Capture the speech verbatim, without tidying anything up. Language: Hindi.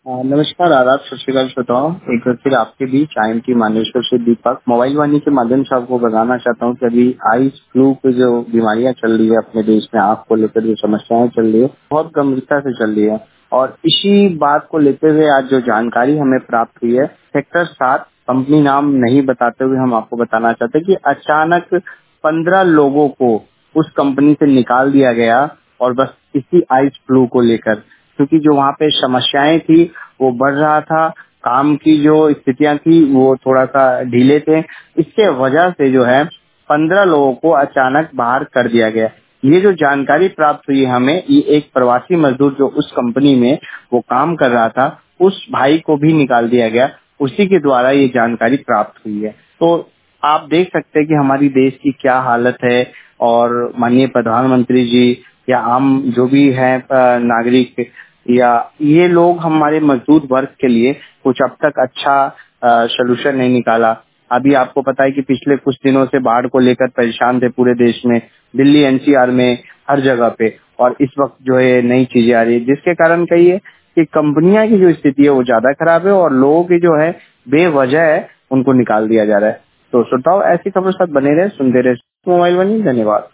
अ, नमस्कार, आदाब, सत श्री अकाल श्रोताओं। एक बार फिर आपके बीच आई एम टी मानेश्वर से दीपक मोबाइल वाणी के माध्यम से आपको बताना चाहता हूँ कि अभी आइस फ्लू की जो बीमारियां चल रही है अपने देश में, आंख को लेकर जो समस्याएं चल रही है बहुत गंभीरता से चल रही है। और इसी बात को लेते हुए आज जो जानकारी हमें प्राप्त हुई है, सेक्टर सात कंपनी नाम नहीं बताते हुए हम आपको बताना चाहते हैं कि अचानक पंद्रह लोगों को उस कंपनी से निकाल दिया गया और बस इसी आइस फ्लू को लेकर, क्योंकि जो वहाँ पे समस्याएं थी वो बढ़ रहा था, काम की जो स्थितियां थी वो थोड़ा सा ढीले थे। इसके वजह से जो है पंद्रह लोगों को अचानक बाहर कर दिया गया। ये जो जानकारी प्राप्त हुई हमें, ये एक प्रवासी मजदूर जो उस कंपनी में वो काम कर रहा था, उस भाई को भी निकाल दिया गया। उसी के द्वारा ये जानकारी प्राप्त हुई है। तो आप देख सकते हैं कि हमारी देश की क्या हालत है। और माननीय प्रधानमंत्री जी या आम जो भी है नागरिक या ये लोग हमारे मजदूर वर्ग के लिए कुछ अब तक अच्छा सलूशन नहीं निकाला। अभी आपको पता है कि पिछले कुछ दिनों से बाढ़ को लेकर परेशान थे पूरे देश में, दिल्ली एन सी आर में, हर जगह पे। और इस वक्त जो है नई चीजें आ रही है, जिसके कारण कहिए कि कंपनियां की जो स्थिति है वो ज्यादा खराब है और लोगों की जो है बेवजह है उनको निकाल दिया जा रहा है। तो श्रोताओं, ऐसी खबरों के साथ बने रहे, सुनते रहे मोबाइल वाणी। धन्यवाद।